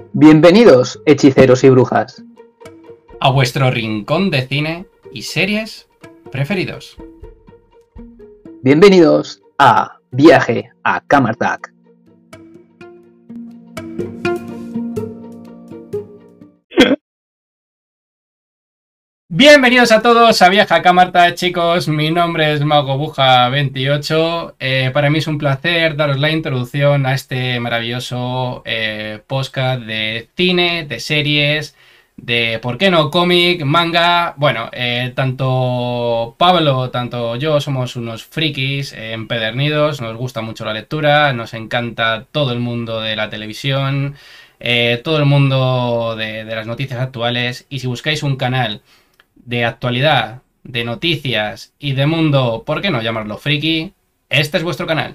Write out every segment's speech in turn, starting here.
Bienvenidos, hechiceros y brujas. A vuestro rincón de cine y series preferidos. Bienvenidos a Viaje a Camartac. Bienvenidos a todos a Viaje a Camartac, chicos. Mi nombre es MagoBuja28. Para mí es un placer daros la introducción a este maravilloso podcast de cine, de series, de, ¿por qué no?, cómic, manga. Bueno, tanto Pablo, tanto yo somos unos frikis empedernidos, nos gusta mucho la lectura, nos encanta todo el mundo de la televisión, todo el mundo de las noticias actuales, y si buscáis un canal de actualidad, de noticias y de mundo, ¿por qué no llamarlo friki?, este es vuestro canal.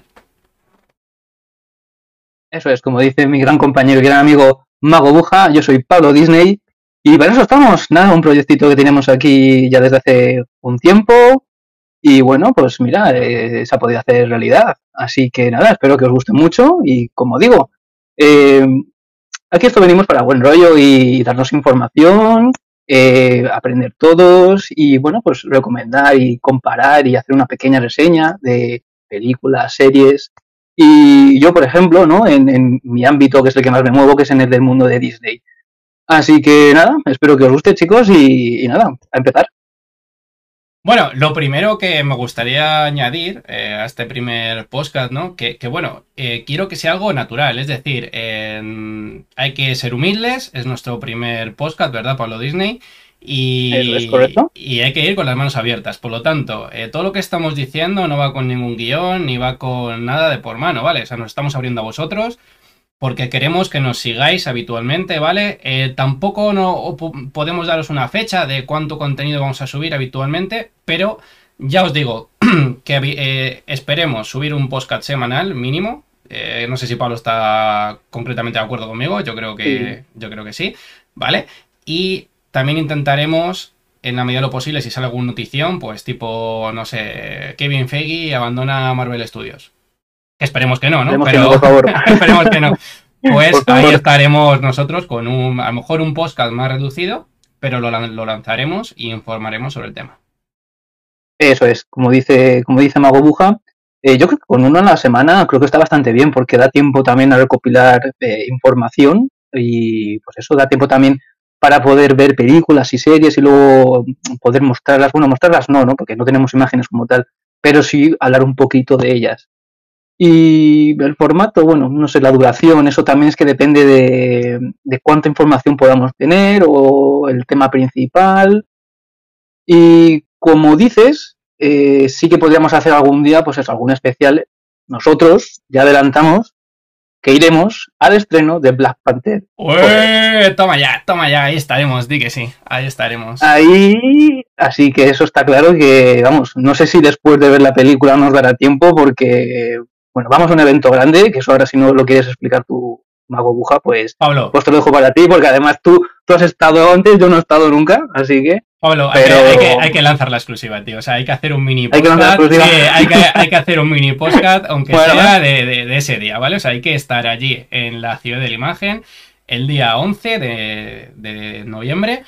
Eso es, como dice mi gran compañero y gran amigo Mago Buja, yo soy Pablo Disney y para eso estamos, nada, un proyectito que tenemos aquí ya desde hace un tiempo y bueno, pues mira, se ha podido hacer realidad, así que nada, espero que os guste mucho y como digo, aquí esto venimos para buen rollo y darnos información, aprender todos y bueno, pues recomendar y comparar y hacer una pequeña reseña de películas, series. Y yo, por ejemplo, ¿no? En mi ámbito, que es el que más me muevo, que es en el del mundo de Disney. Así que nada, espero que os guste, chicos, y nada, a empezar. Bueno, lo primero que me gustaría añadir a este primer podcast, ¿no? Que bueno, quiero que sea algo natural, es decir, hay que ser humildes, es nuestro primer podcast, ¿verdad, Pablo Disney? ¿Eso es correcto? Y hay que ir con las manos abiertas. Por lo tanto, todo lo que estamos diciendo no va con ningún guión, ni va con nada de por mano, ¿vale? O sea, nos estamos abriendo a vosotros porque queremos que nos sigáis habitualmente, ¿vale? Tampoco podemos daros una fecha de cuánto contenido vamos a subir habitualmente, pero ya os digo que esperemos subir un podcast semanal mínimo. No sé si Pablo está completamente de acuerdo conmigo, Sí. yo creo que sí, ¿vale? Y también intentaremos, en la medida de lo posible, si sale alguna notición, pues tipo, no sé, Kevin Feige abandona Marvel Studios. Esperemos que no, ¿no? Esperemos que no, Pero por favor. esperemos que no. Pues Por ahí favor. estaremos nosotros con a lo mejor un podcast más reducido, pero lo lanzaremos y informaremos sobre el tema. Eso es, como dice Mago Buja, yo creo que con uno a la semana creo que está bastante bien porque da tiempo también a recopilar información y pues eso da tiempo también para poder ver películas y series y luego poder mostrarlas, bueno, mostrarlas no, ¿no? Porque no tenemos imágenes como tal, pero sí hablar un poquito de ellas. Y el formato, bueno, no sé, la duración, eso también es que depende de cuánta información podamos tener o el tema principal. Y como dices, sí que podríamos hacer algún día, pues eso, algún especial. Nosotros ya adelantamos que iremos al estreno de Black Panther. Joder. Toma ya, ahí estaremos, di que sí, ahí estaremos. Ahí, así que eso está claro que, vamos, no sé si después de ver la película nos dará tiempo porque, bueno, vamos a un evento grande, que eso ahora si no lo quieres explicar tú, Mago Buja, Pablo, pues te lo dejo para ti, porque además tú has estado antes, yo no he estado nunca, así que, Pablo, hay pero que lanzar la exclusiva, tío. O sea, hay que hacer un mini hay que lanzar la podcast. Sí, exclusiva. hay que hacer un mini podcast, aunque Bueno, sea de ese día, ¿vale? O sea, hay que estar allí en la Ciudad de la Imagen el día 11 de noviembre.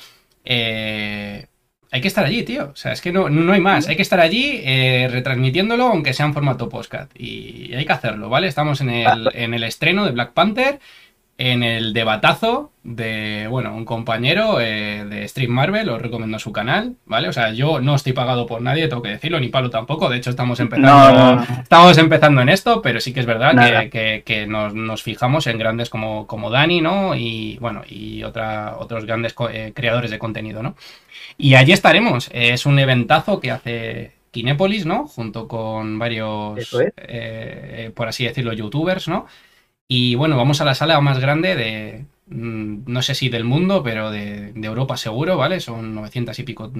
Hay que estar allí, tío. O sea, es que no hay más. Hay que estar allí retransmitiéndolo, aunque sea en formato podcast. Y hay que hacerlo, ¿vale? Estamos en el estreno de Black Panther, en el debatazo de, bueno, un compañero de Stream Marvel, os recomiendo su canal, ¿vale? O sea, yo no estoy pagado por nadie, tengo que decirlo, ni Pablo tampoco, de hecho no, estamos empezando en esto, pero sí que es verdad nada. que nos fijamos en grandes como Dani, ¿no? Y, bueno, y otros grandes creadores de contenido, ¿no? Y allí estaremos, es un eventazo que hace Kinépolis, ¿no? Junto con Eso varios, es. por así decirlo, youtubers, ¿no? Y bueno, vamos a la sala más grande de, no sé si del mundo, pero de Europa seguro, ¿vale? Son 900 y pico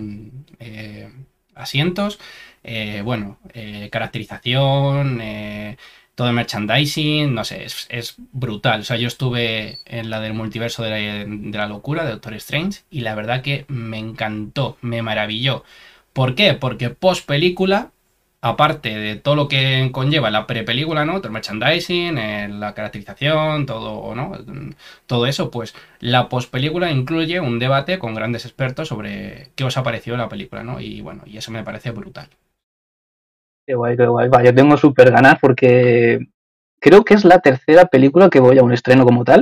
asientos. Bueno, caracterización, todo el merchandising, no sé, es brutal. O sea, yo estuve en la del multiverso de la locura, de Doctor Strange, y la verdad que me encantó, me maravilló. ¿Por qué? Porque post película aparte de todo lo que conlleva la prepelícula, ¿no? Todo el merchandising, la caracterización, todo, ¿no? Todo eso, pues la pospelícula incluye un debate con grandes expertos sobre qué os ha parecido la película, ¿no? Y bueno, y eso me parece brutal. Qué guay, qué guay. Va, yo tengo súper ganas porque creo que es la tercera película que voy a un estreno como tal.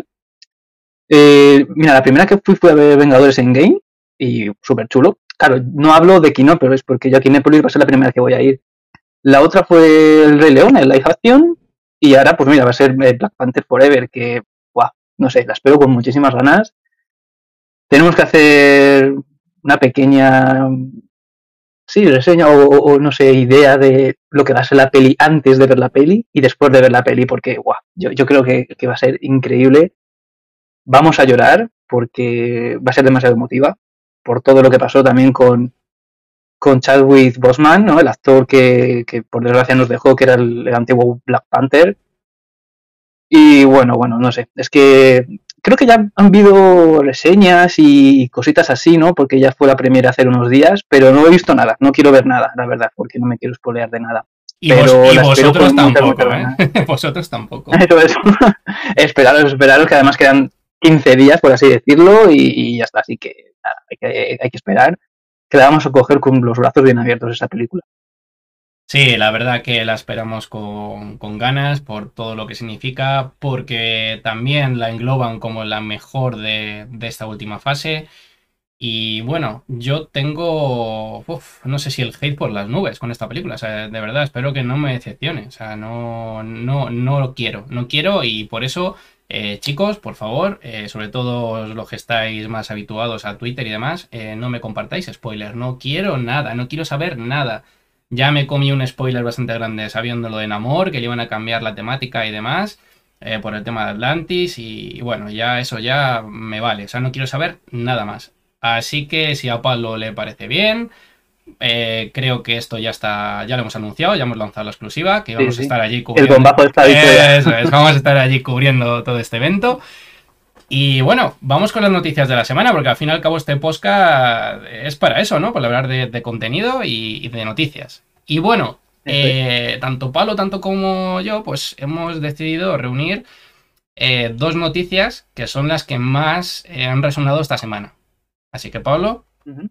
Mira, la primera que fui fue a ver Vengadores Endgame y súper chulo. Claro, no hablo de Kino, pero es porque yo a Kinépolis va a ser la primera que voy a ir. La otra fue El Rey León, el live action. Y ahora, pues mira, va a ser Black Panther Forever, que, guau, no sé, la espero con muchísimas ganas. Tenemos que hacer una pequeña, sí, reseña o no sé, idea de lo que va a ser la peli antes de ver la peli y después de ver la peli, porque, guau, yo creo que va a ser increíble. Vamos a llorar porque va a ser demasiado emotiva por todo lo que pasó también con Chadwick Boseman, ¿no? El actor que por desgracia nos dejó, que era el antiguo Black Panther. Y bueno, no sé. Es que creo que ya han habido reseñas y cositas así, ¿no? Porque ya fue la primera hace unos días, pero no he visto nada. No quiero ver nada, la verdad, porque no me quiero spoilear de nada. Pero Y la espero vosotros con muchas tampoco, ¿eh? ganas. Vosotros tampoco. Eso. Esperaros, que además quedan 15 días, por así decirlo, y ya está. Así que nada, hay que esperar. Que la vamos a coger con los brazos bien abiertos esa película. Sí, la verdad que la esperamos con ganas por todo lo que significa, porque también la engloban como la mejor de esta última fase. Y bueno, yo tengo, no sé si el hate por las nubes con esta película. O sea, de verdad, espero que no me decepcione. O sea, no lo quiero. No quiero y por eso, chicos, por favor, sobre todo los que estáis más habituados a Twitter y demás, no me compartáis spoilers. No quiero nada, no quiero saber nada. Ya me comí un spoiler bastante grande sabiendo lo de Namor, que le iban a cambiar la temática y demás. Por el tema de Atlantis y bueno, ya eso ya me vale, o sea, no quiero saber nada más. Así que si a Pablo le parece bien, creo que esto ya está, ya lo hemos anunciado, ya hemos lanzado la exclusiva, que Sí, vamos a sí. estar allí El cubriendo. bombazo está dicho ya. Eso es, vamos a estar allí cubriendo todo este evento. Y bueno, vamos con las noticias de la semana, porque al fin y al cabo este podcast es para eso, ¿no? Para hablar de contenido y de noticias. Y bueno, Eso es. tanto Pablo, tanto como yo, pues hemos decidido reunir dos noticias que son las que más han resonado esta semana. Así que Pablo. Uh-huh.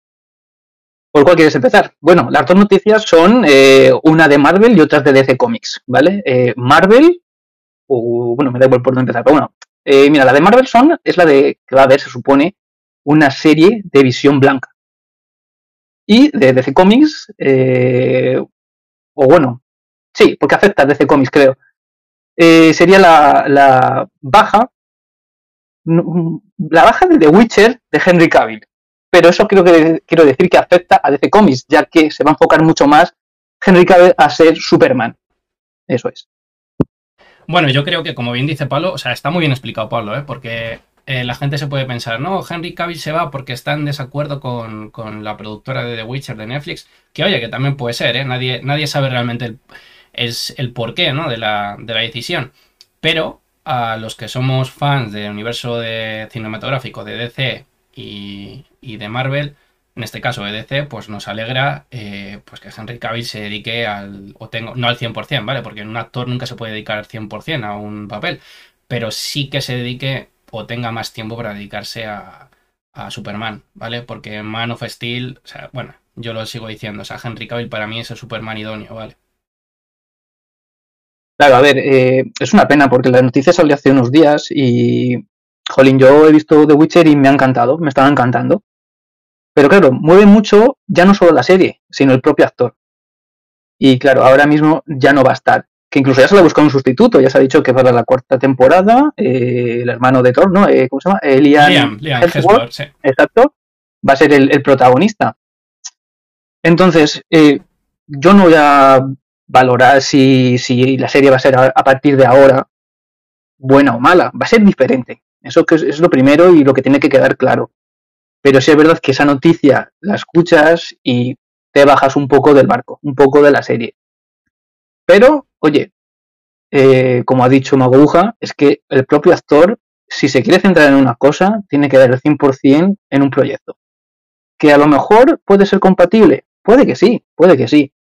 ¿Por cuál quieres empezar? Bueno, las dos noticias son una de Marvel y otra de DC Comics, ¿vale? Marvel, bueno, me da igual por dónde empezar, pero bueno. Mira, la de Marvel es la de que va a haber, se supone, una serie de Visión Blanca. Y de DC Comics, o bueno, sí, porque afecta a DC Comics, creo. Sería la baja, la baja de The Witcher de Henry Cavill. Pero eso quiero decir que afecta a DC Comics, ya que se va a enfocar mucho más Henry Cavill a ser Superman. Eso es. Bueno, yo creo que como bien dice Pablo, o sea, está muy bien explicado Pablo, ¿eh? Porque la gente se puede pensar, no, Henry Cavill se va porque está en desacuerdo con la productora de The Witcher de Netflix, que oye, que también puede ser, ¿eh? Nadie sabe realmente el porqué, ¿no? de la decisión. Pero a los que somos fans del universo cinematográfico de DC y de Marvel, en este caso de DC, pues nos alegra pues que Henry Cavill se dedique no al 100%, ¿vale? Porque un actor nunca se puede dedicar al 100% a un papel, pero sí que se dedique o tenga más tiempo para dedicarse a Superman, ¿vale? Porque Man of Steel, o sea, bueno, yo lo sigo diciendo, o sea, Henry Cavill para mí es el Superman idóneo, ¿vale? Claro, a ver, es una pena porque la noticia salió hace unos días y, jolín, yo he visto The Witcher y me ha encantado, me estaba encantando. Pero claro, mueve mucho ya no solo la serie, sino el propio actor. Y claro, ahora mismo ya no va a estar. Que incluso ya se le ha buscado un sustituto, ya se ha dicho que para la cuarta temporada, el hermano de Thor, ¿no? ¿Cómo se llama? Liam Hemsworth, Hemsworth, sí. exacto, va a ser el protagonista. Entonces, yo no voy a valorar si la serie va a ser a partir de ahora buena o mala, va a ser diferente. Eso que es lo primero y lo que tiene que quedar claro. Pero sí es verdad que esa noticia la escuchas y te bajas un poco del barco, un poco de la serie. Pero, oye, como ha dicho Maguja, es que el propio actor, si se quiere centrar en una cosa, tiene que dar el 100% en un proyecto. Que a lo mejor puede ser compatible, puede que sí,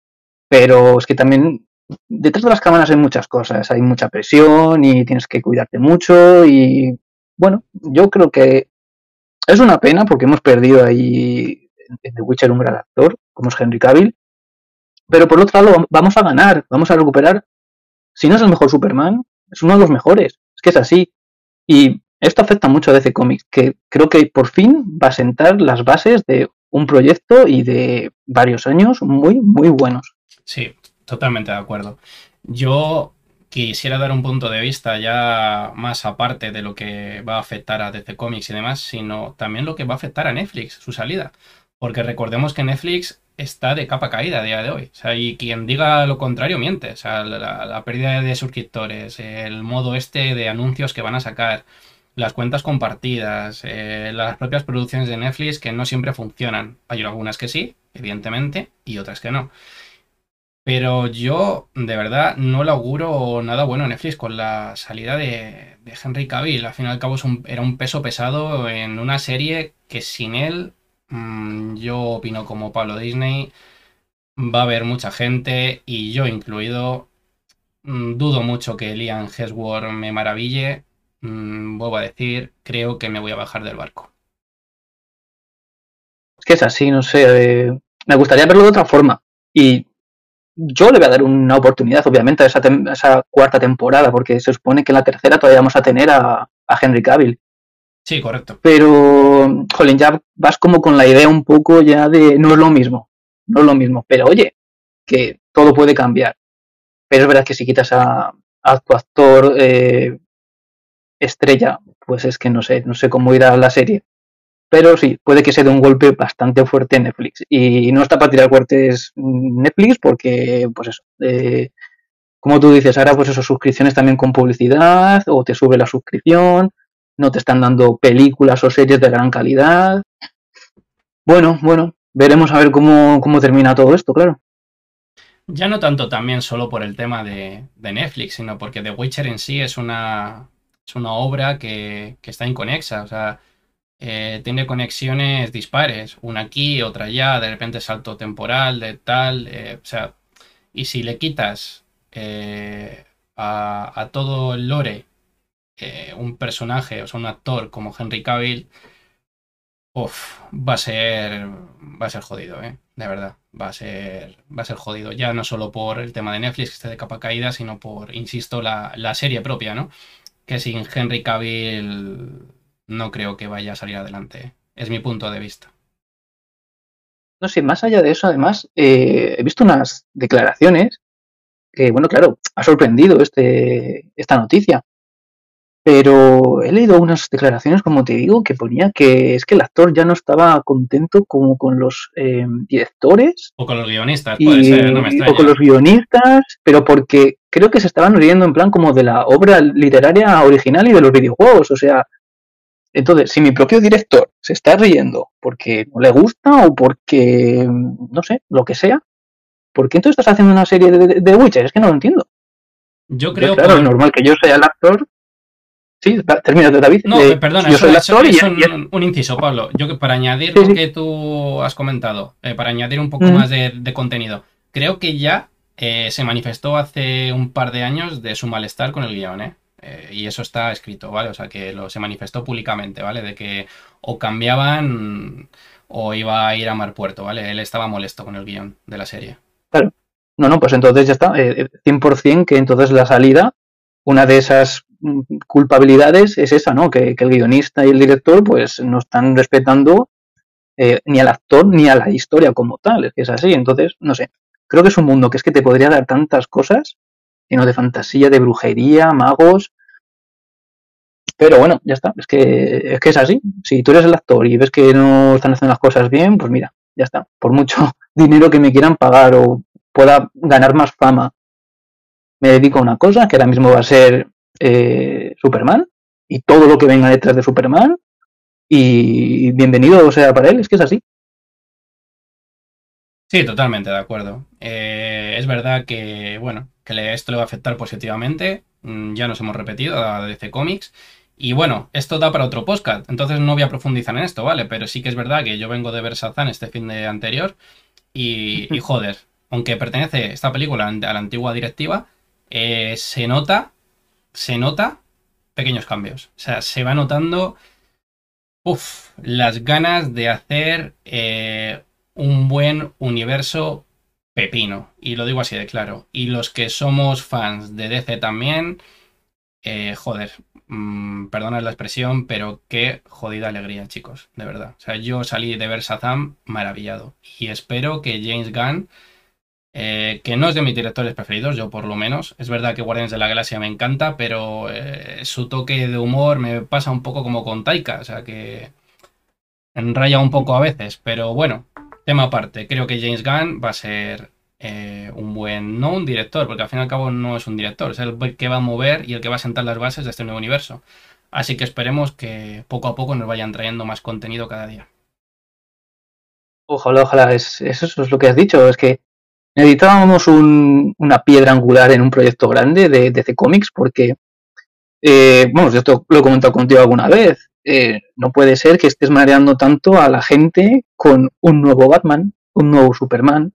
pero es que también detrás de las cámaras hay muchas cosas, hay mucha presión y tienes que cuidarte mucho y bueno, yo creo que es una pena porque hemos perdido ahí en The Witcher un gran actor, como es Henry Cavill, pero por otro lado vamos a ganar, vamos a recuperar, si no es el mejor Superman, es uno de los mejores, es que es así. Y esto afecta mucho a DC Comics, que creo que por fin va a sentar las bases de un proyecto y de varios años muy, muy buenos. Sí, totalmente de acuerdo. Yo quisiera dar un punto de vista ya más aparte de lo que va a afectar a DC Comics y demás, sino también lo que va a afectar a Netflix, su salida. Porque recordemos que Netflix está de capa caída a día de hoy. O sea, y quien diga lo contrario miente. O sea, la pérdida de suscriptores, el modo este de anuncios que van a sacar, las cuentas compartidas, las propias producciones de Netflix que no siempre funcionan. Hay algunas que sí, evidentemente, y otras que no. Pero yo, de verdad, no le auguro nada bueno a Netflix con la salida de Henry Cavill. Al fin y al cabo era un peso pesado en una serie que sin él, yo opino como Pablo Disney, va a haber mucha gente, y yo incluido, dudo mucho que Liam Hemsworth me maraville. Vuelvo a decir, creo que me voy a bajar del barco. Es que es así, no sé, me gustaría verlo de otra forma. Y yo le voy a dar una oportunidad, obviamente, a esa cuarta temporada, porque se supone que en la tercera todavía vamos a tener a Henry Cavill. Sí, correcto. Pero, jolín, ya vas como con la idea un poco ya de no es lo mismo, no es lo mismo. Pero oye, que todo puede cambiar. Pero es verdad que si quitas a tu actor estrella, pues es que no sé cómo irá la serie. Pero sí, puede que sea de un golpe bastante fuerte en Netflix. Y no está para tirar fuertes Netflix porque, pues eso, como tú dices, ahora pues eso, suscripciones también con publicidad o te sube la suscripción, no te están dando películas o series de gran calidad. Bueno, veremos a ver cómo termina todo esto, claro. Ya no tanto también solo por el tema de Netflix, sino porque The Witcher en sí es una obra que está inconexa. O sea, tiene conexiones dispares, una aquí, otra allá, de repente salto temporal, de tal. O sea, y si le quitas a todo el lore un personaje, o sea, un actor como Henry Cavill, uf, va a ser jodido, de verdad. Va a ser jodido. Ya no solo por el tema de Netflix, que esté de capa caída, sino por, insisto, la serie propia, ¿no? Que sin Henry Cavill no creo que vaya a salir adelante. Es mi punto de vista. No sé, más allá de eso, además, he visto unas declaraciones que, bueno, claro, ha sorprendido esta noticia. Pero he leído unas declaraciones, como te digo, que ponía que es que el actor ya no estaba contento como con los directores O con los guionistas, puede ser, no me o con los extraña. guionistas, pero porque creo que se estaban riendo en plan como de la obra literaria original y de los videojuegos. O sea, entonces, si mi propio director se está riendo porque no le gusta o porque, no sé, lo que sea, ¿por qué entonces estás haciendo una serie de Witcher? Es que no lo entiendo. Yo Entonces, creo claro, es por... normal que yo sea el actor. Sí, termina David. No, perdona, Yo eso soy el es, actor es un inciso, Pablo. Yo para añadir sí, lo sí. que tú has comentado, para añadir un poco Mm, más de contenido, creo que ya se manifestó hace un par de años de su malestar con el guión, ¿eh? Y eso está escrito, ¿vale? O sea, que se manifestó públicamente, ¿vale? De que o cambiaban o iba a ir a Mar Puerto, ¿vale? Él estaba molesto con el guión de la serie. claro. No, pues entonces ya está. 100% que entonces la salida, una de esas culpabilidades es esa, ¿no? Que el guionista y el director pues no están respetando ni al actor ni a la historia como tal. Es que es así. Entonces, no sé. Creo que es un mundo que es que te podría dar tantas cosas, lleno de fantasía, de brujería, magos. Pero bueno, ya está. Es que es así. Si tú eres el actor y ves que no están haciendo las cosas bien, pues mira, ya está. Por mucho dinero que me quieran pagar o pueda ganar más fama, me dedico a una cosa que ahora mismo va a ser Superman y todo lo que venga detrás de Superman y bienvenido sea para él, es que es así. Sí, totalmente de acuerdo. Es verdad que, bueno, que esto le va a afectar positivamente. Ya nos hemos repetido a DC Comics. Y bueno, esto da para otro podcast, entonces no voy a profundizar en esto, ¿vale? Pero sí que es verdad que yo vengo de ver Shazam este fin de anterior y joder, aunque pertenece esta película a la antigua directiva, se nota pequeños cambios. O sea, se va notando las ganas de hacer un buen universo pepino. Y lo digo así de claro. Y los que somos fans de DC también, joder, perdonad la expresión, pero qué jodida alegría, chicos, de verdad. O sea, yo salí de ver Shazam maravillado. Y espero que James Gunn, que no es de mis directores preferidos, yo por lo menos. Es verdad que Guardianes de la Galaxia me encanta, pero su toque de humor me pasa un poco como con Taika, o sea que enraya un poco a veces, pero bueno, tema aparte. Creo que James Gunn va a ser un buen, no un director, porque al fin y al cabo no es un director, es el que va a mover y el que va a sentar las bases de este nuevo universo. Así que esperemos que poco a poco nos vayan trayendo más contenido cada día. Ojalá, ojalá, eso es lo que has dicho, es que necesitábamos una piedra angular en un proyecto grande de DC Comics porque, bueno, esto lo he comentado contigo alguna vez, no puede ser que estés mareando tanto a la gente con un nuevo Batman, un nuevo Superman,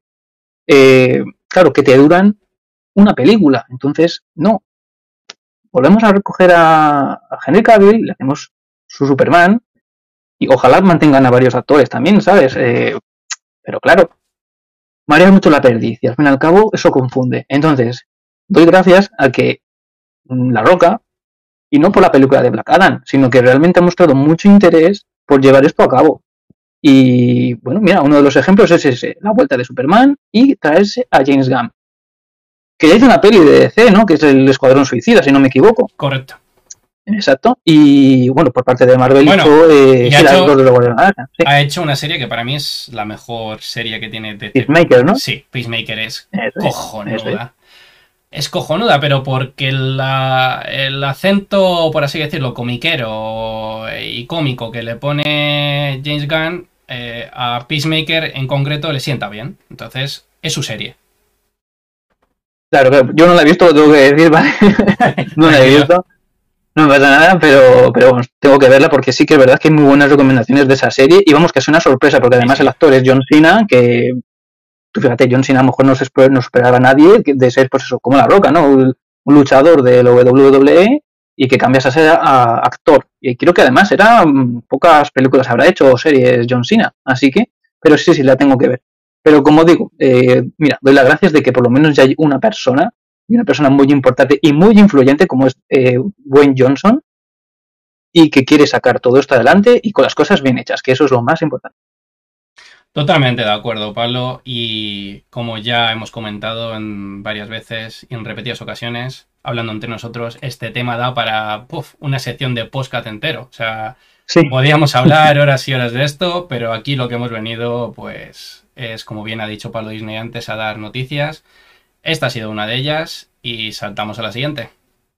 claro, que te duran una película, entonces, no, volvemos a recoger a Henry Cavill, le hacemos su Superman y ojalá mantengan a varios actores también, ¿sabes? Pero claro, marea mucho la perdiz y al fin y al cabo eso confunde. Entonces, doy gracias a que La Roca, y no por la película de Black Adam, sino que realmente ha mostrado mucho interés por llevar esto a cabo. Y bueno, mira, uno de los ejemplos es ese, la vuelta de Superman y traerse a James Gunn, que ya hizo una peli de DC, ¿no? Que es el Escuadrón Suicida, si no me equivoco. Correcto. Exacto. Y bueno, por parte de Marvel bueno, hizo ha, hecho, de los sí. Ha hecho una serie que para mí es la mejor serie que tiene DC. Peacemaker, ¿no? Sí, Peacemaker es eso cojonuda. Es cojonuda, pero porque el acento, por así decirlo, comiquero y cómico que le pone James Gunn a Peacemaker en concreto le sienta bien. Entonces, es su serie. Claro, yo no la he visto, lo tengo que decir, ¿vale? No la he visto. No me pasa nada, pero bueno, tengo que verla porque sí que es verdad que hay muy buenas recomendaciones de esa serie y vamos que es una sorpresa porque además el actor es John Cena, que tú fíjate, John Cena a lo mejor no esperaba a nadie de ser pues eso, como La Roca, ¿no? Un luchador de la WWE y que cambias a ser actor. Y creo que además pocas películas habrá hecho o series John Cena, así que, pero sí, la tengo que ver. Pero como digo, mira, doy las gracias de que por lo menos ya hay una persona, y una persona muy importante y muy influyente como es Dwayne Johnson, y que quiere sacar todo esto adelante y con las cosas bien hechas, que eso es lo más importante. Totalmente de acuerdo, Pablo. Y como ya hemos comentado en varias veces y en repetidas ocasiones, hablando entre nosotros, este tema da para una sección de podcast entero. O sea, sí. Podríamos hablar horas y horas de esto, pero aquí lo que hemos venido, pues, es, como bien ha dicho Pablo Disney antes, a dar noticias. Esta ha sido una de ellas y saltamos a la siguiente.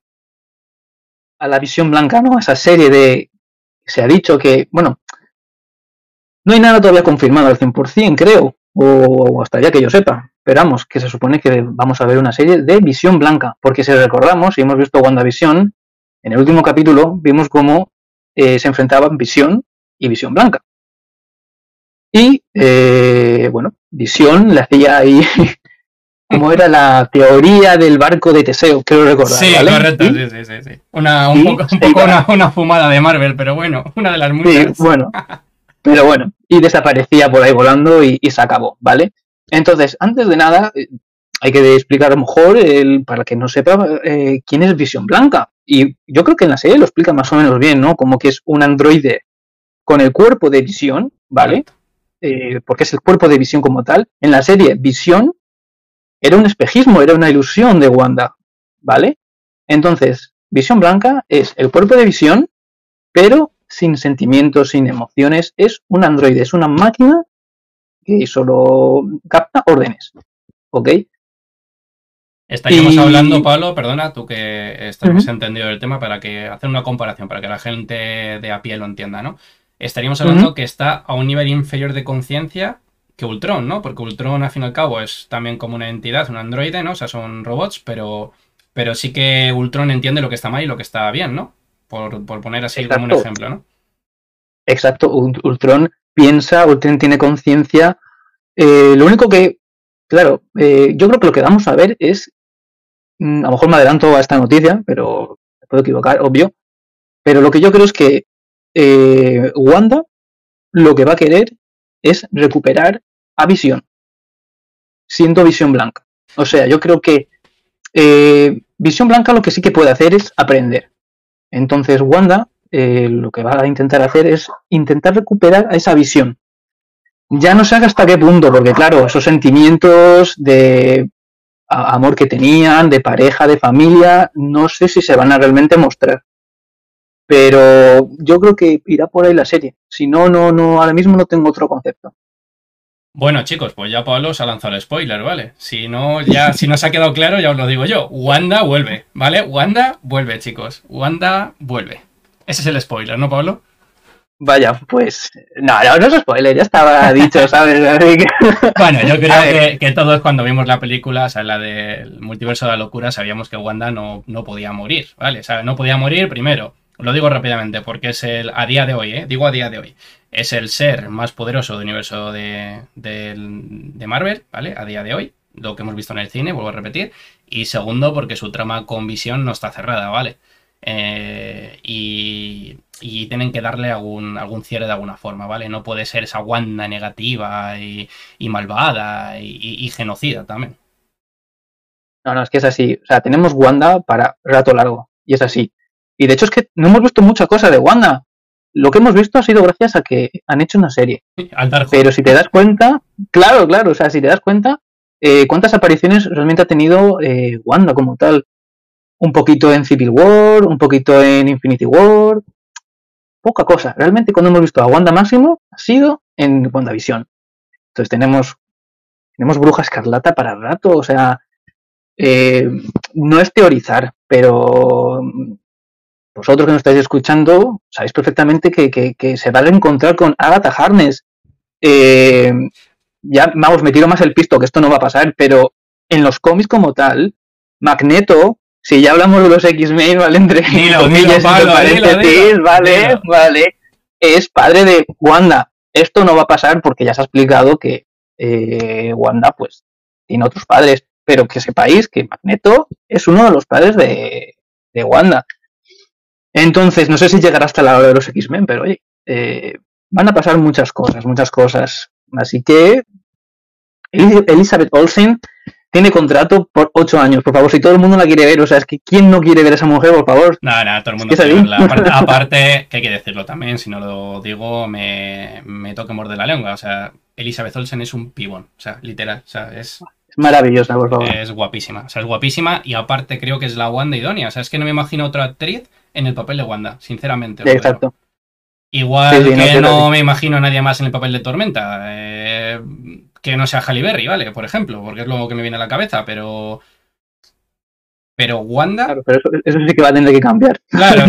A la Visión Blanca, ¿no? Esa serie de... Se ha dicho que, bueno, no hay nada todavía confirmado al 100%, creo, o hasta ya que yo sepa. Esperamos que se supone que vamos a ver una serie de Visión Blanca, porque si recordamos, y hemos visto WandaVision, en el último capítulo vimos cómo se enfrentaban Visión y Visión Blanca. Y, bueno, Visión le hacía ahí... ¿Cómo era la teoría del barco de Teseo? Creo recordar. Sí, ¿vale? Correcto, sí. Una fumada de Marvel, pero bueno, una de las muchas. Sí, bueno. Pero bueno, y desaparecía por ahí volando y se acabó, ¿vale? Entonces, antes de nada, hay que explicar a lo mejor, para que no sepa, quién es Visión Blanca. Y yo creo que en la serie lo explica más o menos bien, ¿no? Como que es un androide con el cuerpo de Visión, ¿vale? Porque es el cuerpo de Visión como tal. En la serie, Visión era un espejismo, era una ilusión de Wanda, ¿vale? Entonces, Visión Blanca es el cuerpo de Visión, pero sin sentimientos, sin emociones, es un androide, es una máquina que solo capta órdenes, ¿ok? Estaríamos hablando, Pablo, perdona, tú que estás más entendido del tema, para que hacer una comparación, para que la gente de a pie lo entienda, ¿no? Estaríamos hablando que está a un nivel inferior de conciencia que Ultron, ¿no? Porque Ultron, al fin y al cabo, es también como una entidad, un androide, ¿no? O sea, son robots, pero sí que Ultron entiende lo que está mal y lo que está bien, ¿no? Por poner así como un ejemplo, ¿no? Exacto, Ultron piensa, Ultron tiene conciencia. Lo único que claro, yo creo que lo que vamos a ver es, a lo mejor me adelanto a esta noticia, pero me puedo equivocar, obvio, pero lo que yo creo es que Wanda lo que va a querer es recuperar a Visión, siendo Visión Blanca. O sea, yo creo que Visión Blanca lo que sí que puede hacer es aprender. Entonces Wanda lo que va a intentar hacer es intentar recuperar a esa Visión. Ya no sé hasta qué punto, porque claro, esos sentimientos de amor que tenían, de pareja, de familia, no sé si se van a realmente mostrar. Pero yo creo que irá por ahí la serie. Si no, ahora mismo no tengo otro concepto. Bueno, chicos, pues ya Pablo se ha lanzado el spoiler, ¿vale? Si no, si no se ha quedado claro, ya os lo digo yo. Wanda vuelve, ¿vale? Wanda vuelve, chicos. Wanda vuelve. Ese es el spoiler, ¿no, Pablo? Vaya, pues no es spoiler, ya estaba dicho, ¿sabes? Así que... Bueno, yo creo que todos cuando vimos la película, o sea, la del multiverso de la locura, sabíamos que Wanda no podía morir, ¿vale? O sea, no podía morir primero. Lo digo rápidamente porque es a día de hoy, digo a día de hoy, es el ser más poderoso del universo de Marvel, ¿vale? A día de hoy, lo que hemos visto en el cine, vuelvo a repetir. Y segundo, porque su trama con Visión no está cerrada, ¿vale? Y tienen que darle algún cierre de alguna forma, ¿vale? No puede ser esa Wanda negativa y malvada y genocida también. No, es que es así. O sea, tenemos Wanda para rato largo. Y es así. Y de hecho es que no hemos visto mucha cosa de Wanda. Lo que hemos visto ha sido gracias a que han hecho una serie. Pero si te das cuenta, claro, o sea, si te das cuenta, ¿cuántas apariciones realmente ha tenido Wanda como tal? Un poquito en Civil War, un poquito en Infinity War, poca cosa. Realmente cuando hemos visto a Wanda máximo ha sido en WandaVision. Entonces tenemos Bruja Escarlata para rato, o sea, no es teorizar, pero vosotros que nos estáis escuchando sabéis perfectamente que se va a encontrar con Agatha Harkness. Ya, vamos, me tiro más el pisto, que esto no va a pasar, pero en los cómics como tal, Magneto, si ya hablamos de los X-Men, ¿vale? Entre comillas, vale, es padre de Wanda. Esto no va a pasar porque ya se ha explicado que Wanda, pues, tiene otros padres, pero que sepáis que Magneto es uno de los padres de Wanda. Entonces, no sé si llegará hasta la hora de los X-Men, pero oye, van a pasar muchas cosas. Así que Elizabeth Olsen tiene contrato por 8 años, por favor, si todo el mundo la quiere ver, o sea, es que ¿quién no quiere ver a esa mujer, por favor? No, todo el mundo quiere verla. Aparte, que hay que decirlo también, si no lo digo, me toca morder la lengua, o sea, Elizabeth Olsen es un pibón, o sea, literal, o sea, es maravillosa, por favor. Es guapísima, o sea, es guapísima y aparte creo que es la Wanda idónea, o sea, es que no me imagino otra actriz en el papel de Wanda, sinceramente. Exacto. Igual que no me imagino a nadie más en el papel de Tormenta, que no sea Halle Berry, ¿vale? Por ejemplo, porque es lo que me viene a la cabeza, pero Wanda... Claro, pero eso sí que va a tener que cambiar. Claro, o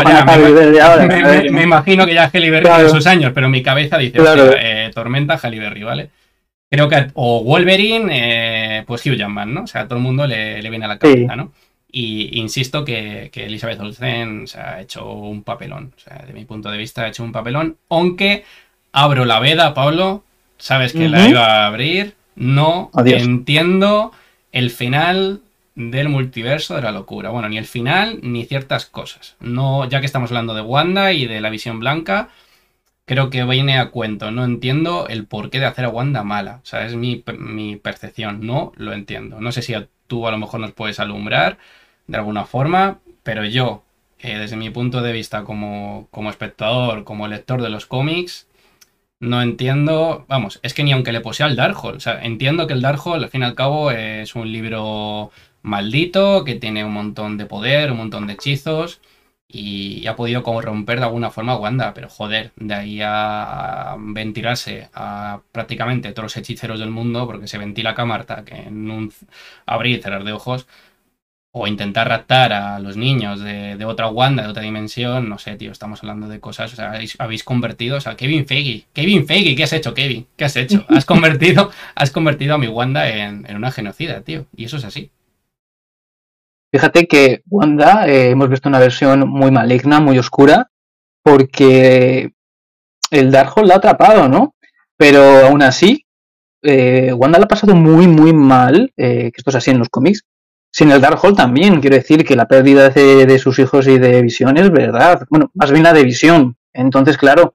sea, me imagino que ya Halle Berry tiene sus años, pero mi cabeza dice, claro. Tormenta, Halle Berry, ¿vale? Creo que o Wolverine, pues Hugh Jackman, ¿no? O sea, a todo el mundo le viene a la cabeza, ¿no? Y insisto que Elizabeth Olsen, o sea, ha hecho un papelón. O sea, de mi punto de vista ha hecho un papelón. Aunque abro la veda, Pablo, sabes que la iba a abrir. No entiendo el final del multiverso de la locura. Bueno, ni el final ni ciertas cosas. No, ya que estamos hablando de Wanda y de la Visión Blanca, creo que viene a cuento. No entiendo el porqué de hacer a Wanda mala. O sea, es mi percepción. No lo entiendo. No sé si tú a lo mejor nos puedes alumbrar de alguna forma, pero yo, desde mi punto de vista como espectador, como lector de los cómics, no entiendo, vamos, es que ni aunque le posea el Darkhold, o sea, entiendo que el Darkhold al fin y al cabo es un libro maldito, que tiene un montón de poder, un montón de hechizos, y ha podido corromper de alguna forma a Wanda, pero joder, de ahí a ventilarse a prácticamente todos los hechiceros del mundo, porque se ventila Camarta, que en un abrir y cerrar de ojos, o intentar raptar a los niños de otra Wanda, de otra dimensión, no sé, tío, estamos hablando de cosas, o sea, habéis convertido, o sea, Kevin Feige, ¿qué has hecho, Kevin? ¿Qué has hecho? Has convertido a mi Wanda en una genocida, tío, y eso es así. Fíjate que Wanda hemos visto una versión muy maligna, muy oscura, porque el Darkhold la ha atrapado, ¿no? Pero aún así, Wanda la ha pasado muy, muy mal, que esto es así en los cómics. Sin el Darkhold también, quiero decir que la pérdida de sus hijos y de Visión es verdad. Bueno, más bien la de Visión. Entonces, claro,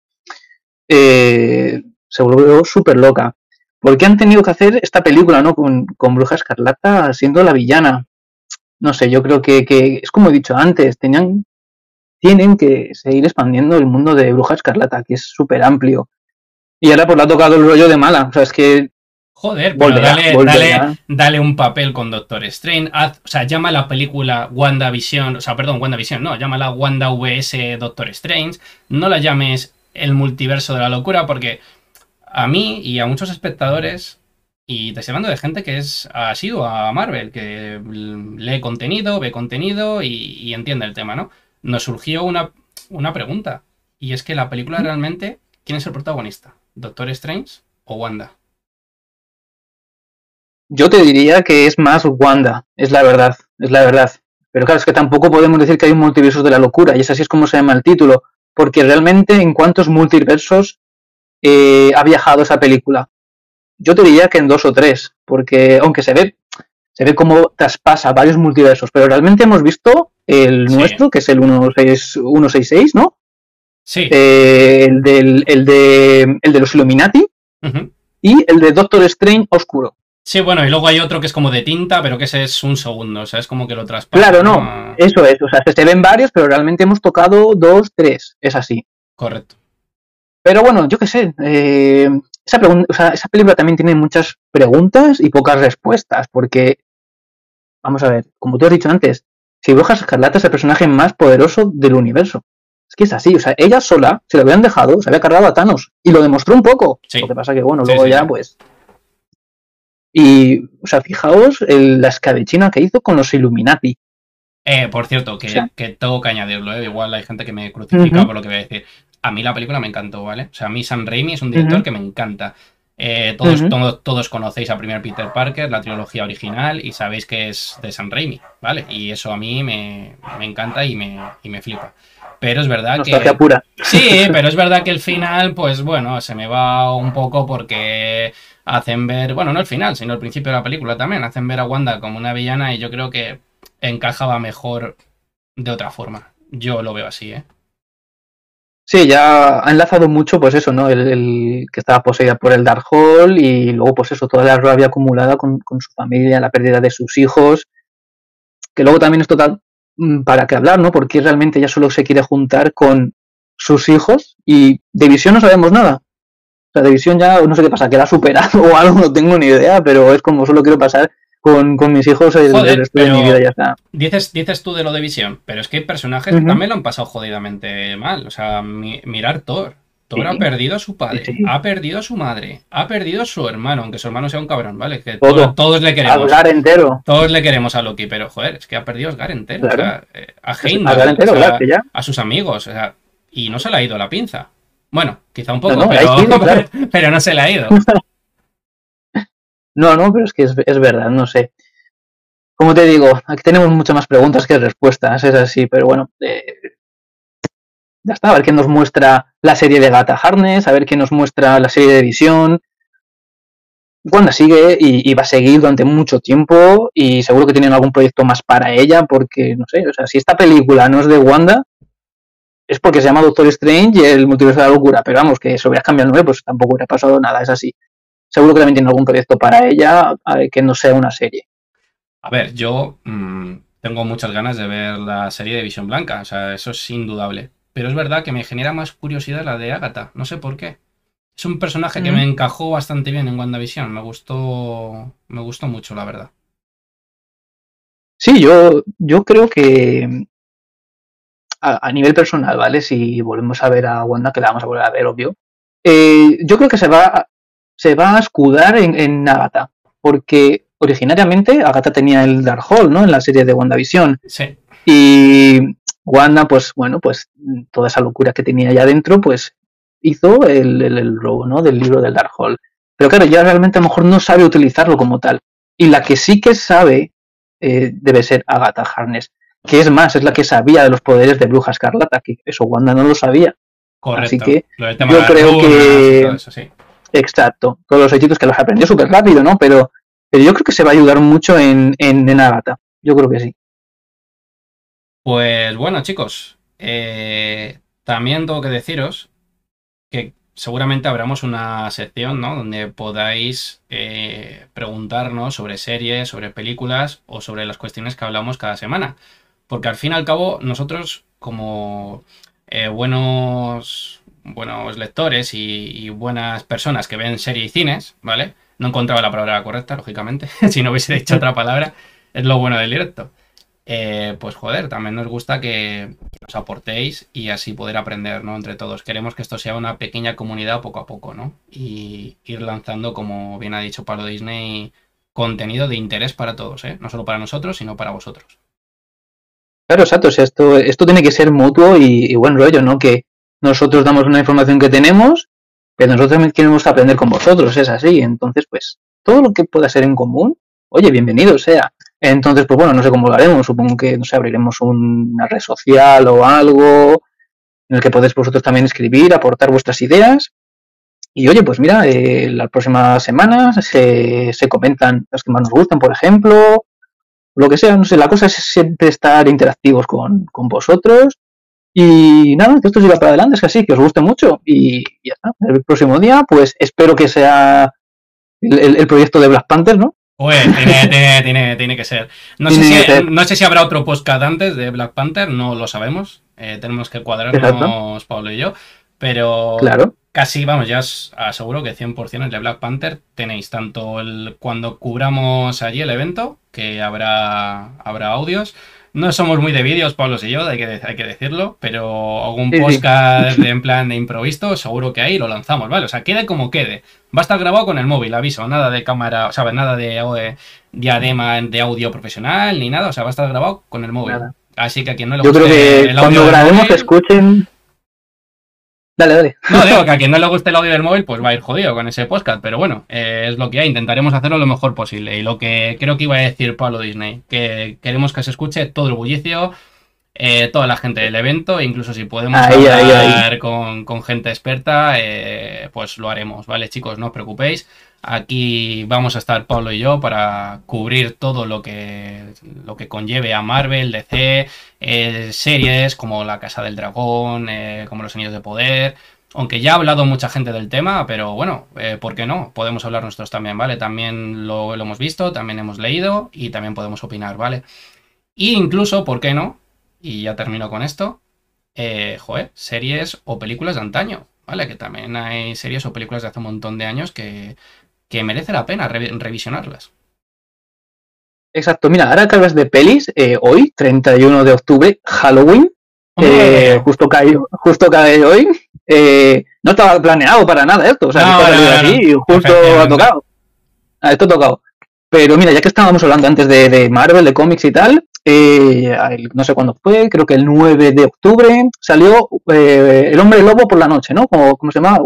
se volvió súper loca. ¿Por qué han tenido que hacer esta película, ¿no? Con Bruja Escarlata siendo la villana? No sé, yo creo que es como he dicho antes, tienen que seguir expandiendo el mundo de Bruja Escarlata, que es súper amplio. Y ahora pues le ha tocado el rollo de mala. O sea, es que Joder, pero dale un papel con Doctor Strange. O sea, llama la película WandaVision. O sea, perdón, WandaVision, no. Llámala Wanda vs Doctor Strange. No la llames el multiverso de la locura, porque a mí y a muchos espectadores, y te estoy hablando de gente que ha sido a Marvel, que lee contenido, ve contenido y entiende el tema, ¿no? Nos surgió una pregunta. Y es que la película realmente, ¿quién es el protagonista? ¿Doctor Strange o Wanda? Yo te diría que es más Wanda, es la verdad, es la verdad. Pero claro, es que tampoco podemos decir que hay un multiverso de la locura, y es así es como se llama el título, porque realmente en cuántos multiversos ha viajado esa película. Yo te diría que en 2 o 3, porque aunque se ve cómo traspasa varios multiversos, pero realmente hemos visto el nuestro, que es el 166, ¿no? Sí. El de los Illuminati y el de Doctor Strange Oscuro. Sí, bueno, y luego hay otro que es como de tinta, pero que ese es un segundo, o sea, es como que lo traspasa. Claro, no, eso es, o sea, se ven varios, pero realmente hemos tocado 2, 3, es así. Correcto. Pero bueno, yo qué sé, esa película también tiene muchas preguntas y pocas respuestas, porque, vamos a ver, como tú has dicho antes, si Bruja Escarlata es el personaje más poderoso del universo. Es que es así, o sea, ella sola, si lo habían dejado, se había cargado a Thanos, y lo demostró un poco. Sí. Lo que pasa que, bueno, luego ya, pues... Y, o sea, fijaos la escabechina que hizo con los Illuminati. Por cierto, que tengo que añadirlo, ¿eh? Igual hay gente que me crucifica por lo que voy a decir. A mí la película me encantó, ¿vale? O sea, a mí Sam Raimi es un director que me encanta. Todos conocéis a primer Peter Parker, la trilogía original, y sabéis que es de Sam Raimi, ¿vale? Y eso a mí me encanta y me flipa. Pero es verdad Nostalgia pura. Sí, pero es verdad que el final, pues bueno, se me va un poco porque hacen ver, bueno, no el final, sino el principio de la película también, hacen ver a Wanda como una villana y yo creo que encajaba mejor de otra forma. Yo lo veo así, ¿eh? Sí, ya ha enlazado mucho, pues eso, ¿no? El que estaba poseída por el Darkhold y luego, pues eso, toda la rabia acumulada con su familia, la pérdida de sus hijos, que luego también es total para qué hablar, ¿no? Porque realmente ella solo se quiere juntar con sus hijos y de Visión no sabemos nada. O sea, de Visión ya no sé qué pasa, que la ha superado o algo, no tengo ni idea, pero es como solo quiero pasar con mis hijos el resto de mi vida, ya está. Dices tú de lo de Visión, pero es que hay personajes que también lo han pasado jodidamente mal. O sea, mirar Thor. Thor ha perdido a su padre, ha perdido a su madre, ha perdido a su hermano, aunque su hermano sea un cabrón, ¿vale? Que todos le queremos. A Asgard entero. Todos le queremos a Loki, pero joder, es que ha perdido a Asgard entero. Claro. O sea, a Heimdall, entero, claro, que ya. A sus amigos, o sea, y no se le ha ido la pinza. Bueno, quizá un poco, no, pero, sí, claro. pero no se le ha ido. No, pero es que es verdad, no sé. Como te digo, aquí tenemos muchas más preguntas que respuestas, es así, pero bueno, ya está, a ver qué nos muestra la serie de Agatha Harkness, a ver qué nos muestra la serie de Visión. Wanda sigue y va a seguir durante mucho tiempo y seguro que tienen algún proyecto más para ella, porque, no sé, o sea, si esta película no es de Wanda, es porque se llama Doctor Strange y el multiverso de la locura, pero vamos, que se hubiera cambiado el nombre, pues tampoco hubiera pasado nada, es así. Seguro que también tiene algún proyecto para ella, que no sea una serie. A ver, yo tengo muchas ganas de ver la serie de Visión Blanca, o sea, eso es indudable. Pero es verdad que me genera más curiosidad la de Agatha, no sé por qué. Es un personaje que me encajó bastante bien en WandaVision, me gustó mucho, la verdad. Sí, yo creo que a nivel personal, ¿vale? Si volvemos a ver a Wanda, que la vamos a volver a ver, obvio, yo creo que se va a escudar en Agatha, porque originariamente Agatha tenía el Darkhold, ¿no? En la serie de WandaVision. Sí. Y Wanda, pues bueno, pues toda esa locura que tenía allá adentro, pues hizo el robo, ¿no? Del libro del Darkhold. Pero claro, ya realmente a lo mejor no sabe utilizarlo como tal. Y la que sí que sabe debe ser Agatha Harkness, que es más, es la que sabía de los poderes de Bruja Escarlata, que eso Wanda no lo sabía. Correcto. Así que yo creo que eso, sí. Exacto, todos los hechitos que los aprendió súper rápido, ¿no? Pero yo creo que se va a ayudar mucho en Agatha. Yo creo que sí. Pues bueno, chicos, también tengo que deciros que seguramente abramos una sección, ¿no? Donde podáis preguntarnos sobre series, sobre películas o sobre las cuestiones que hablamos cada semana. Porque al fin y al cabo, nosotros, como buenos lectores y buenas personas que ven series y cines, ¿vale? No encontraba la palabra correcta, lógicamente. Si no hubiese dicho otra palabra, es lo bueno del directo. Pues joder, también nos gusta que os aportéis y así poder aprender, ¿no? Entre todos. Queremos que esto sea una pequeña comunidad poco a poco, ¿no? Y ir lanzando, como bien ha dicho Pablo Disney, contenido de interés para todos, ¿eh? No solo para nosotros, sino para vosotros. Claro, exacto. O sea, esto tiene que ser mutuo y buen rollo, ¿no? Que nosotros damos una información que tenemos, pero nosotros también queremos aprender con vosotros, es así. Entonces, pues, todo lo que pueda ser en común, oye, bienvenido sea. Entonces, pues bueno, no sé cómo lo haremos. Supongo que, no sé, abriremos una red social o algo en el que podéis vosotros también escribir, aportar vuestras ideas. Y oye, pues mira, las próximas semanas se comentan las que más nos gustan, por ejemplo, lo que sea, no sé, la cosa es siempre estar interactivos con vosotros. Y nada, que esto siga para adelante, es que así, que os guste mucho. Y ya está. El próximo día, pues espero que sea el proyecto de Black Panther, ¿no? Pues tiene que ser. Tiene que ser. No sé si habrá otro podcast antes de Black Panther, no lo sabemos. Tenemos que Exacto, cuadrarnos, Pablo y yo. Pero claro. casi, vamos, ya os aseguro que 100% el de Black Panther tenéis tanto cuando cubramos allí el evento, que habrá audios. No somos muy de vídeos, Pablo y yo, hay que decirlo, pero algún Sí, sí. podcast en plan de improviso, seguro que ahí lo lanzamos, ¿vale? O sea, quede como quede. Va a estar grabado con el móvil, aviso, nada de cámara, o sea, nada de diadema de audio profesional ni nada, o sea, va a estar grabado con el móvil. Nada. Así que a quien no le Yo creo guste que el audio cuando del grabemos móvil, escuchen. Dale, dale. no, digo que a quien no le guste el audio del móvil, pues va a ir jodido con ese podcast, pero bueno, es lo que hay, intentaremos hacerlo lo mejor posible. Y lo que creo que iba a decir Pablo Disney, que queremos que se escuche todo el bullicio, toda la gente del evento, e incluso si podemos Ahí, ahí, ahí. hablar con gente experta, pues lo haremos, ¿vale, chicos? No os preocupéis. Aquí vamos a estar Pablo y yo para cubrir todo lo que conlleve a Marvel, DC, series como La Casa del Dragón, como Los Anillos de Poder. Aunque ya ha hablado mucha gente del tema, pero bueno, ¿por qué no? Podemos hablar nosotros también, ¿vale? También lo hemos visto, también hemos leído y también podemos opinar, ¿vale? Y incluso, ¿por qué no? Y ya termino con esto. Joder, series o películas de antaño, ¿vale? Que también hay series o películas de hace un montón de años que merece la pena revisionarlas. Exacto. Mira, ahora que hablas de pelis, hoy, 31 de octubre, Halloween, ¡Hombre! justo cae hoy. No estaba planeado para nada esto. O sea, esto No, ha salido no, así no. y justo ha Efectivamente. tocado. Esto ha tocado. Pero mira, ya que estábamos hablando antes de Marvel, de cómics y tal, no sé cuándo fue, creo que el 9 de octubre salió El Hombre Lobo por la noche, ¿no? ¿Cómo se llama?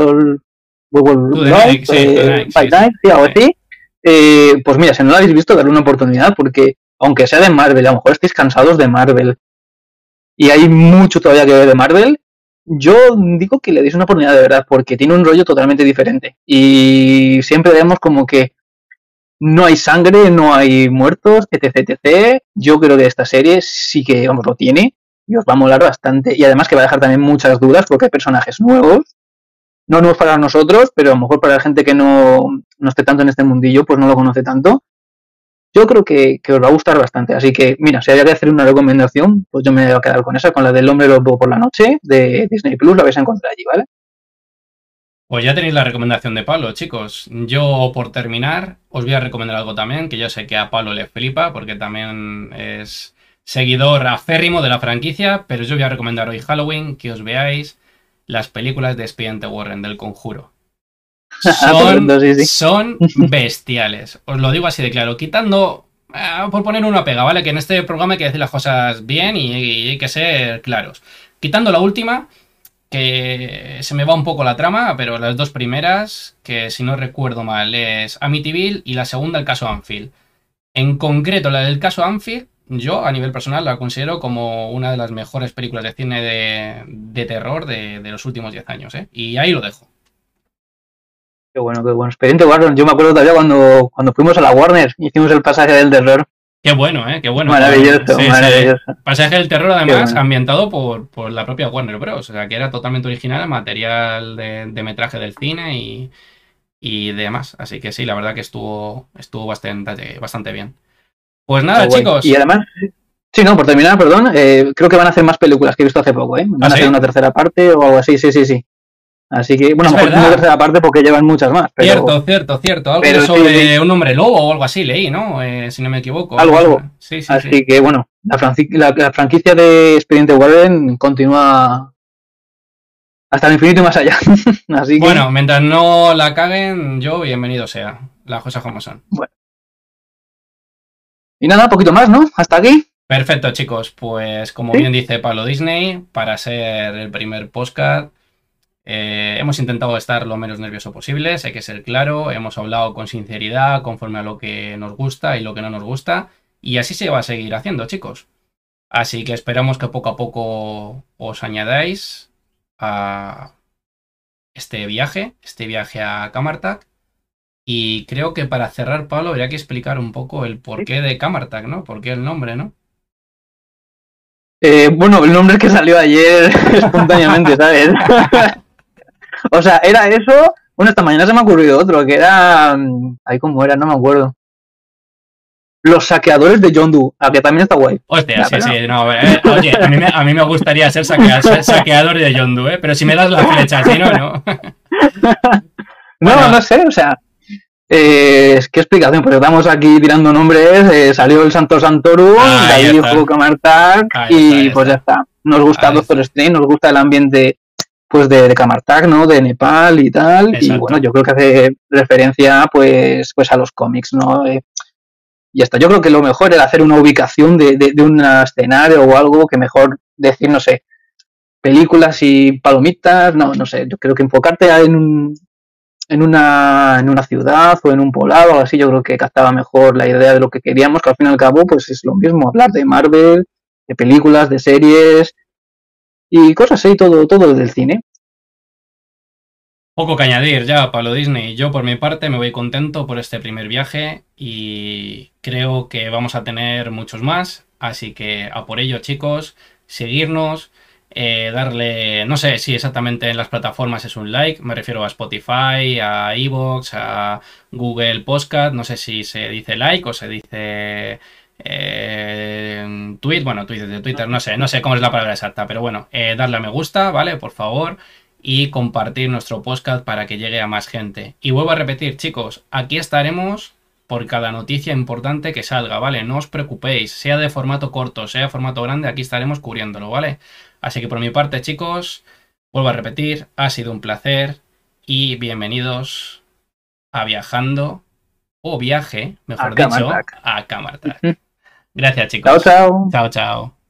To Werewolf the Love, Night, sí, To the Night, by sí, sí. Night, sí, algo Sí. así. Pues mira, si no lo habéis visto, darle una oportunidad, porque aunque sea de Marvel, a lo mejor estéis cansados de Marvel y hay mucho todavía que ver de Marvel, yo digo que le deis una oportunidad de verdad, porque tiene un rollo totalmente diferente. Y siempre vemos como que no hay sangre, no hay muertos, etc, etc. Yo creo que esta serie sí que, vamos, lo tiene y os va a molar bastante. Y además que va a dejar también muchas dudas porque hay personajes nuevos, no nuevos para nosotros, pero a lo mejor para la gente que no esté tanto en este mundillo, pues no lo conoce tanto. Yo creo que os va a gustar bastante. Así que, mira, si había que hacer una recomendación, pues yo me voy a quedar con esa, con la del Hombre Lobo por la noche de Disney Plus, la vais a encontrar allí, ¿vale? Pues ya tenéis la recomendación de Pablo, chicos. Yo, por terminar, os voy a recomendar algo también, que yo sé que a Pablo le flipa, porque también es seguidor aférrimo de la franquicia, pero yo voy a recomendar hoy Halloween, que os veáis las películas de Expediente Warren del Conjuro. Son, Perfecto, sí, sí. son bestiales. Os lo digo así de claro. Quitando, por poner una pega, ¿vale? Que en este programa hay que decir las cosas bien y hay que ser claros. Quitando la última, que se me va un poco la trama, pero las dos primeras, que si no recuerdo mal, es Amityville y la segunda el caso Anfield. En concreto, la del caso Anfield, yo a nivel personal la considero como una de las mejores películas de cine de terror de los últimos 10 años, ¿eh? Y ahí lo dejo. Qué bueno, qué bueno. Expediente Warren. Yo me acuerdo todavía cuando fuimos a la Warner, hicimos el pasaje del terror. Qué bueno, ¿eh? Qué bueno. Maravilloso, Sí, maravilloso. sí. Pasaje del terror, Qué además, bueno. ambientado por la propia Warner Bros. O sea, que era totalmente original, material de metraje del cine y demás. Así que sí, la verdad que estuvo bastante bien. Pues Qué nada, guay. Y chicos. además, sí, no, por terminar, perdón, creo que van a hacer más películas que he visto hace poco, ¿eh? ¿Ah, Van a hacer sí? una tercera parte o algo así, sí, sí, sí. Así que, bueno, a Es lo mejor una verdad. tercera parte porque llevan muchas más, Cierto. Algo pero sí, sí, sobre un hombre lobo o algo así leí, ¿no? Si no me equivoco. algo, Algo algo. sobre... Sí. Así que, bueno, la franquicia de Expediente Warren continúa hasta el infinito y más allá. Así que, Bueno, mientras no la caguen, yo bienvenido sea. Las cosas como son. bueno. Y nada, un poquito más, ¿no? Hasta aquí. Perfecto, chicos. Pues como Sí. bien dice Pablo Disney, para ser el primer podcast, hemos intentado estar lo menos nervioso posible, hay que ser claro, hemos hablado con sinceridad, conforme a lo que nos gusta y lo que no nos gusta, y así se va a seguir haciendo, chicos. Así que esperamos que poco a poco os añadáis a este viaje a Camartag. Y creo que para cerrar, Pablo, habría que explicar un poco el porqué de Camartag, ¿no? ¿Por qué el nombre, no? Bueno, el nombre que salió ayer espontáneamente, ¿sabes? O sea, era eso. Bueno, esta mañana se me ha ocurrido otro, que era. Ahí como era, no me acuerdo. Los saqueadores de Yondu, a que también está guay. Hostia, Nah, sí, pero no. sí, no, oye, a mí me gustaría ser saqueador de Yondu, ¿eh? Pero si me das la flecha, si no, no. No, Bueno, no sé, o sea. ¿Qué explicación? Pues estamos aquí tirando nombres. Salió el Santo Santorum, de ahí ahí dijo está, Camartag, y ahí pues ya está, está. Nos gusta ahí Doctor está, Strange, nos gusta el ambiente pues de Camartag, ¿no? De Nepal y tal. Y bueno, exacto. yo creo que hace referencia pues a los cómics, ¿no? Y hasta yo creo que lo mejor era hacer una ubicación de un escenario o algo que mejor decir, no sé, películas y palomitas, no sé, yo creo que enfocarte en una ciudad o en un poblado o así, yo creo que captaba mejor la idea de lo que queríamos, que al fin y al cabo pues es lo mismo, hablar de Marvel, de películas, de series y cosas así, todo del cine. Poco que añadir ya, Pablo Disney. Yo por mi parte me voy contento por este primer viaje y creo que vamos a tener muchos más. Así que a por ello, chicos, seguirnos, darle, no sé si exactamente en las plataformas es un like, me refiero a Spotify, a Evox, a Google Podcast, no sé si se dice like o se dice tweet, bueno, tweet de Twitter, no sé cómo es la palabra exacta, pero bueno, darle a me gusta, ¿vale? Por favor y compartir nuestro podcast para que llegue a más gente. Y vuelvo a repetir, chicos, aquí estaremos por cada noticia importante que salga, ¿vale? No os preocupéis, sea de formato corto, sea de formato grande, aquí estaremos cubriéndolo, ¿vale? Así que por mi parte, chicos, vuelvo a repetir, ha sido un placer y bienvenidos a Viajando o Viaje, mejor Acá, dicho, Martac. a Camartag. Gracias, Chao, chicos. chao. Chao, chao.